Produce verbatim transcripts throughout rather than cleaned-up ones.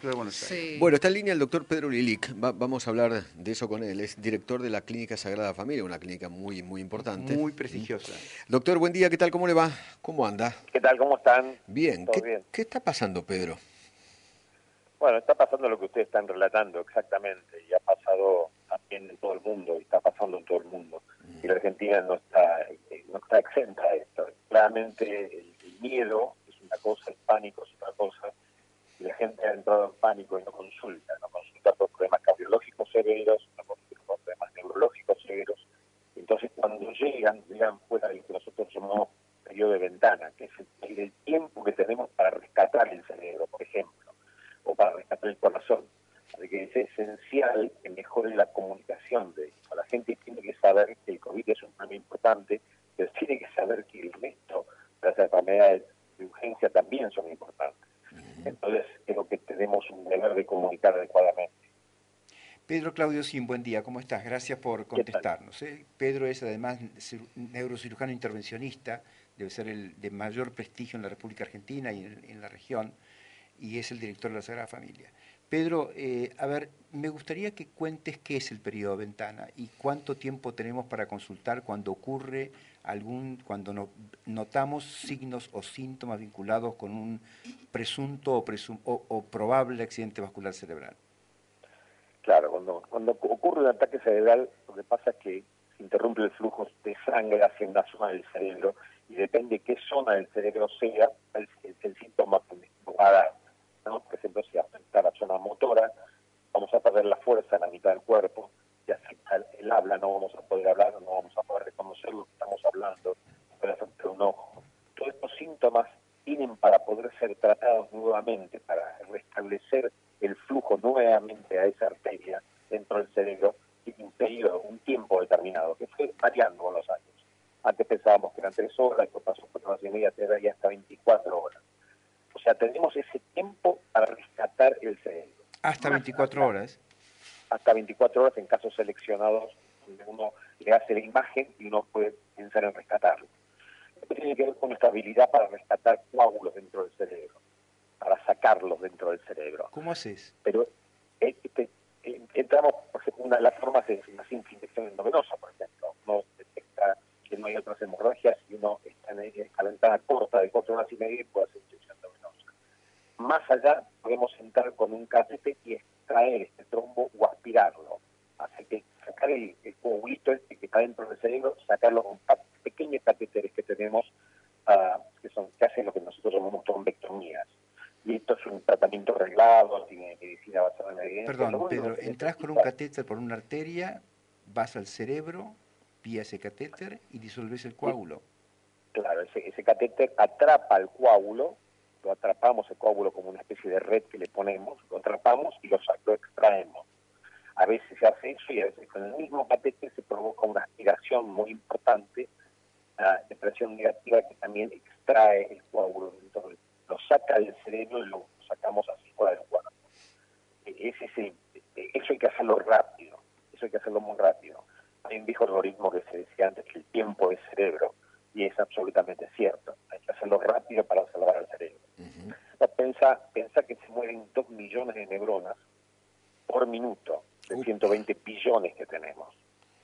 de Buenos Aires. Sí. Bueno, está en línea el doctor Pedro Lilic. Va- vamos a hablar de eso con él. Es director de la Clínica Sagrada Familia, una clínica muy, muy importante. Muy prestigiosa. Doctor, buen día. ¿Qué tal? ¿Cómo le va? ¿Cómo anda? ¿Qué tal? ¿Cómo están? Bien. ¿Todo ¿Qué, bien? qué está pasando, Pedro? Bueno, está pasando lo que ustedes están relatando exactamente y ha pasado también en todo el mundo y está pasando en todo el mundo. Y la Argentina no está no está exenta de esto. Claramente el, el miedo es una cosa, el pánico es otra cosa. Y la gente ha entrado en pánico y no consulta. No consulta por problemas cardiológicos severos, no consulta por problemas neurológicos severos. Entonces, cuando llegan, llegan fuera de lo que nosotros llamamos periodo de ventana, que es el, el tiempo que tenemos para rescatar el cerebro, por ejemplo, o para rescatar el corazón. Así que es esencial que mejore la comunicación de esto. La gente tiene que saber que el COVID es un problema importante, pero tiene que saber que el resto de las enfermedades de urgencia también son importantes. Entonces, creo que tenemos un deber de comunicar adecuadamente. Pedro Claudio Sim, buen día, ¿cómo estás? Gracias por ¿Qué tal? contestarnos. ¿eh? Pedro es además cir- neurocirujano intervencionista, debe ser el de mayor prestigio en la República Argentina y en, en la región, y es el director de la Sagrada Familia. Pedro, eh, a ver, me gustaría que cuentes qué es el periodo de ventana y cuánto tiempo tenemos para consultar cuando ocurre algún, cuando no- notamos signos o síntomas vinculados con un presunto o, presum- o- o probable accidente vascular cerebral. Claro, cuando, cuando ocurre un ataque cerebral, lo que pasa es que se interrumpe el flujo de sangre hacia una zona del cerebro y depende qué zona del cerebro sea, el, el, el síntoma que va a dar, ¿no? Por ejemplo, si afecta la zona motora, vamos a perder la fuerza en la mitad del cuerpo. Si afecta el, el habla, no vamos a poder hablar, no vamos a poder reconocer lo que estamos hablando, puede afectar un ojo. Todos estos síntomas tienen para poder ser tratados nuevamente, para restablecer el flujo nuevamente a esa arteria dentro del cerebro, tiene un periodo, un tiempo determinado, que fue variando con los años. Antes pensábamos que eran tres horas, después pasó por horas y media, tres horas y hasta veinticuatro horas. O sea, tenemos ese tiempo para rescatar el cerebro. Hasta Más veinticuatro allá, horas. Hasta veinticuatro horas en casos seleccionados, donde uno le hace la imagen y uno puede pensar en rescatarlo. Esto tiene que ver con nuestra habilidad para rescatar coágulos dentro del cerebro, para sacarlos dentro del cerebro. ¿Cómo haces? Pero eh, este, eh, entramos, por ejemplo, una de las formas es una simple infección endovenosa, por ejemplo. Uno detecta que no hay otras hemorragias y uno está en la ventana corta de cuatro horas y media y puede hacer infección endovenosa. Más allá, podemos entrar con un catéter y extraer este trombo o aspirarlo. Así que sacar el, el coagulito este que está dentro del cerebro, sacarlo con pequeños catéteres que tenemos, uh, que son que hacen lo que nosotros llamamos trombectomías. Y esto es un tratamiento reglado, tiene medicina basada en la evidencia. Perdón, Lo Pedro, único que entras con un necesita- catéter por una arteria, vas al cerebro, vía ese catéter y disolves el coágulo. Claro, ese, ese catéter atrapa el coágulo, lo atrapamos el coágulo como una especie de red que le ponemos, lo atrapamos y lo, sa- lo extraemos. A veces se hace eso y a veces con el mismo catéter se provoca una aspiración muy importante uh, de presión negativa que también extrae el coágulo. Entonces, lo saca del cerebro y lo sacamos así fuera del cuerpo. Ese es el, eso hay que hacerlo rápido, eso hay que hacerlo muy rápido. Hay un viejo algoritmo que se decía antes que el tiempo es cerebro, y es absolutamente cierto. Hay que hacerlo rápido para salvar al cerebro. Ujú. No, Pensa, pensa que se mueren dos millones de neuronas por minuto, de Upa. ciento veinte billones que tenemos.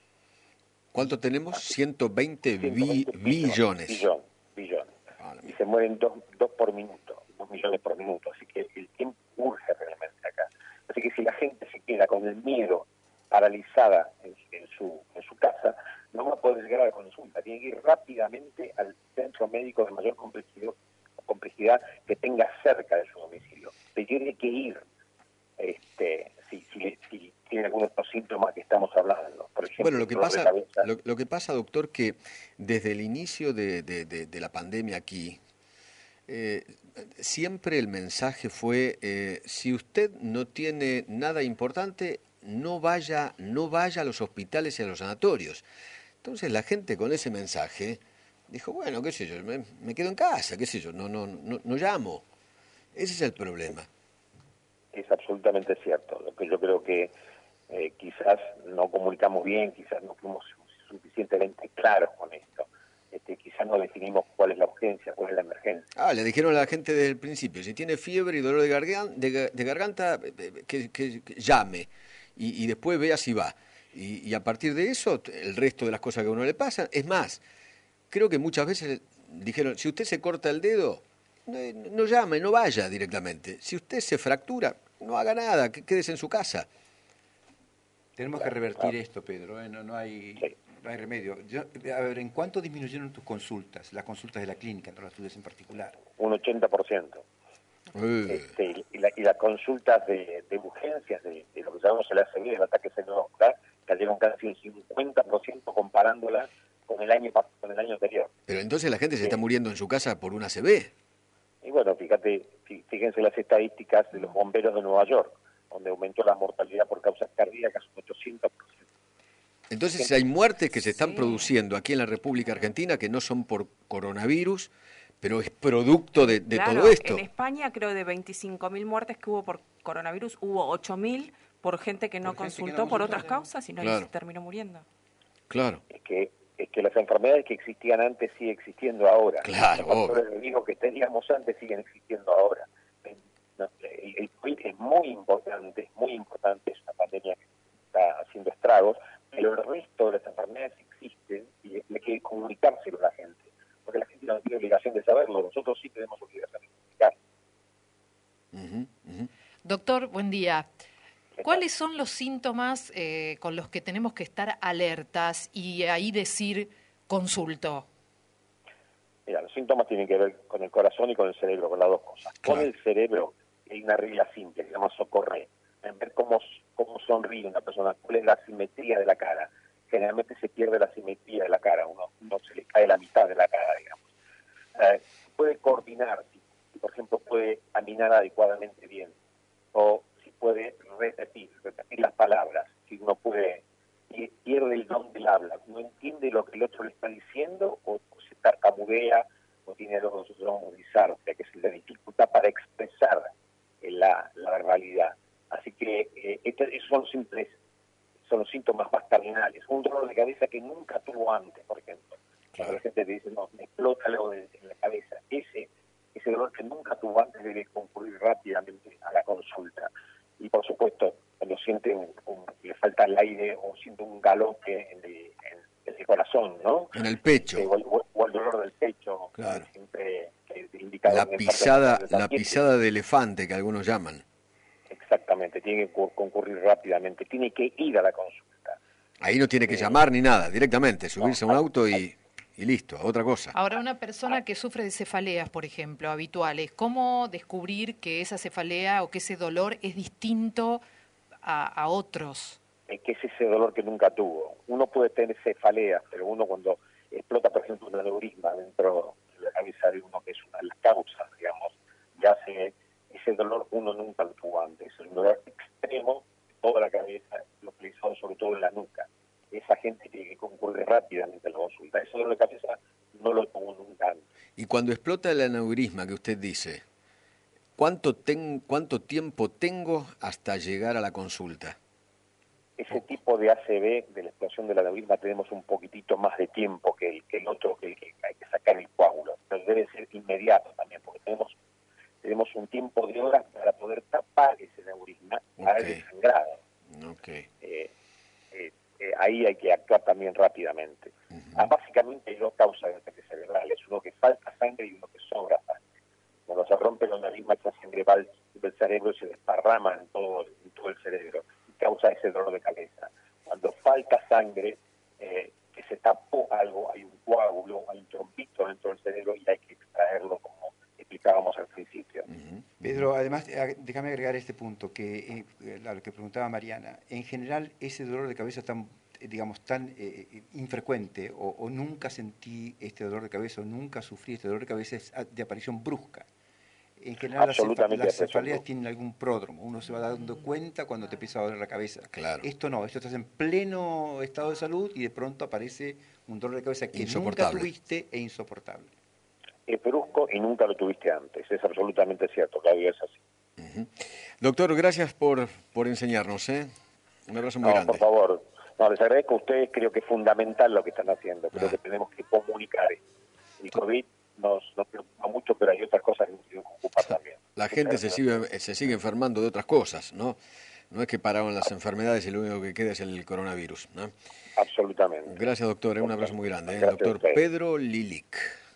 ¿Cuánto tenemos? ciento veinte ciento veinte bi- billones. Billones, billones. Ah, la Y mierda. se mueren dos, dos por minuto, dos millones por minuto. Así que el tiempo urge realmente acá. Así que si la gente se queda con el miedo paralizada en, en su en su casa, no va a poder llegar a la consulta. Tiene que ir rápidamente al centro médico de mayor complejidad, complejidad que tenga cerca de su domicilio. Se tiene que ir este, si, si, si tiene algunos de los síntomas que estamos hablando. Por ejemplo, Bueno, lo que dolor de pasa, cabeza. lo, lo que pasa, doctor, que desde el inicio de, de- de- de la pandemia aquí, eh, siempre el mensaje fue, eh, si usted no tiene nada importante, no vaya, no vaya a los hospitales y a los sanatorios. Entonces la gente con ese mensaje dijo, bueno, qué sé yo, me, me quedo en casa, qué sé yo, no, no, no, no llamo. Ese es el problema. Es absolutamente cierto. Lo que yo creo que eh, quizás no comunicamos bien, quizás no fuimos suficientemente claros con esto. este, quizás no definimos cuál es la urgencia, cuál es la emergencia. Ah, le dijeron a la gente desde el principio, si tiene fiebre y dolor de, gargan- de, de garganta, que, que- que llame y, y después vea si va. Y, y a partir de eso, el resto de las cosas que a uno le pasan, es más, creo que muchas veces dijeron, si usted se corta el dedo, no, no llame, no vaya directamente. Si usted se fractura, no haga nada, que quédese en su casa. Tenemos Claro, que revertir claro. esto, Pedro, ¿eh? no, no, hay, Sí. no hay remedio. Yo, a ver, ¿en cuánto disminuyeron tus consultas, las consultas de la clínica, no las tuyas en particular? Un ochenta por ciento. Eh, Este, y, la- y las consultas de, de urgencias, de, de lo que llamamos el A C V, el ataque cerebrovascular, cayeron casi un cincuenta por ciento comparándola con el año pas- con el año anterior. Pero entonces la gente se Sí. está muriendo en su casa por una A C V. Y bueno, fíjate, fí- fíjense las estadísticas de los bomberos de Nueva York, donde aumentó la mortalidad por causas cardíacas un ochocientos por ciento. Entonces hay muertes que se están Sí. produciendo aquí en la República Argentina que no son por coronavirus, pero es producto de, de Claro, todo esto. en España creo de veinticinco mil muertes que hubo por coronavirus, hubo ocho mil por gente que no Por gente que consultó no por consultó, otras sí. causas y no y Claro. se terminó muriendo. Claro. Es que, es que las enfermedades que existían antes siguen existiendo ahora. Claro, Los factores de riesgo que teníamos antes siguen existiendo ahora. El, el COVID es muy importante, es muy importante, es una pandemia que está haciendo estragos, pero el resto de las enfermedades existen y hay que comunicárselo a la gente, porque la gente no tiene obligación de saberlo, nosotros sí tenemos obligación de comunicar. Ujú, ujú. Doctor, buen día. ¿Qué ¿Cuáles son los síntomas eh, con los que tenemos que estar alertas y ahí decir consulto? Mira, los síntomas tienen que ver con el corazón y con el cerebro, con las dos cosas. Claro. Con el cerebro hay una regla simple, que se llama socorrer, en ver cómo, cómo sonríe una persona, cuál es la simetría de la cara. Generalmente se pierde la simetría de la cara, uno, uno se le cae la mitad de la cara, digamos. Eh, puede coordinar, si, si, por ejemplo puede caminar adecuadamente bien, o si puede repetir, repetir las palabras, si uno puede, y pierde el don del habla, no entiende lo que el otro le está diciendo, o, o se tartamudea, o tiene algo que nosotros llamamos disartria, que es la dificultad para expresar eh, la, la verbalidad. Así que eh, este, esos son simples, son los síntomas más cardinales. Un dolor de cabeza que nunca tuvo antes, por ejemplo. Cuando la gente te dice, no, me explota algo de- en la cabeza. Ese, ese dolor que nunca tuvo antes debe concurrir rápidamente a la consulta. Y por supuesto, cuando siente un, un- le falta el aire o siente un galope en el, en- en el corazón, ¿no? En el pecho. Eh, o, el, o el dolor del pecho, Claro. siempre que es indicado La en el pisada, parte del la paciente. pisada de elefante que algunos llaman. Exactamente, tiene que cu- concurrir rápidamente, tiene que ir a la consulta. Ahí no tiene que Sí. llamar ni nada, directamente, subirse a un No, auto y, y listo, a otra cosa. Ahora, una persona que sufre de cefaleas, por ejemplo, habituales, ¿cómo descubrir que esa cefalea o que ese dolor es distinto a, a otros? Es que es ese dolor que nunca tuvo. Uno puede tener cefaleas, pero uno cuando explota, por ejemplo, un aneurisma dentro de la cabeza de uno, que es una de las causas, digamos, ya se, ese dolor uno nunca lo tuvo antes. Es un dolor extremo de toda la cabeza, localizado sobre todo en la nuca. Esa gente tiene que concurrir rápidamente a la consulta. Ese dolor de cabeza no lo tuvo nunca antes. Y cuando explota el aneurisma que usted dice, ¿cuánto, ten- cuánto tiempo tengo hasta llegar a la consulta? Ese tipo de A C V, de la explosión del aneurisma, tenemos un poquitito más de tiempo que el, que el otro, que, el que hay que sacar el coágulo. Pero debe ser inmediato también, porque tenemos tenemos un tiempo de horas para poder tapar ese aneurisma, para Ok. el sangrado. Ok. Eh, eh, eh, ahí hay que actuar también rápidamente. Ah, básicamente hay dos causas de ataques cerebrales, uno que falta sangre y uno que sobra sangre. Cuando se rompe el aneurisma, esa sangre va al- del cerebro y se desparrama en todo, en todo el cerebro y causa ese dolor de cabeza. Cuando falta sangre, eh, que se tapó algo, hay un coágulo, hay un trombito dentro del cerebro y hay que extraerlo, como explicábamos al principio. Ujú. Pedro, además, ag- déjame agregar este punto, que eh, a lo que preguntaba Mariana. En general, ese dolor de cabeza tan, eh, digamos, tan eh, eh, infrecuente, o, o nunca sentí este dolor de cabeza, o nunca sufrí este dolor de cabeza, es a- de aparición brusca. En general, las, cefa- Absolutamente las de aparición cefaleas brusca. tienen algún pródromo, uno se va dando cuenta cuando te empieza a doler la cabeza. Claro. Esto no, esto estás en pleno estado de salud y de pronto aparece un dolor de cabeza que nunca Insoportable. tuviste e insoportable. Es brusco y nunca lo tuviste antes, es absolutamente cierto, Claudio, es así. Ujú. Doctor, gracias por, por enseñarnos, ¿eh? Un abrazo muy No, grande. por favor, No, les agradezco a ustedes, creo que es fundamental lo que están haciendo, creo Ah. que tenemos que comunicar esto. El COVID nos, nos preocupa mucho, pero hay otras cosas que nos tienen que ocupar también. La gente se sigue, se sigue enfermando de otras cosas, ¿no? No es que pararon las enfermedades y lo único que queda es el coronavirus, ¿no? Absolutamente. Gracias, doctor. Un abrazo muy grande. ¿eh? Gracias a Doctor ustedes. Pedro Lilic.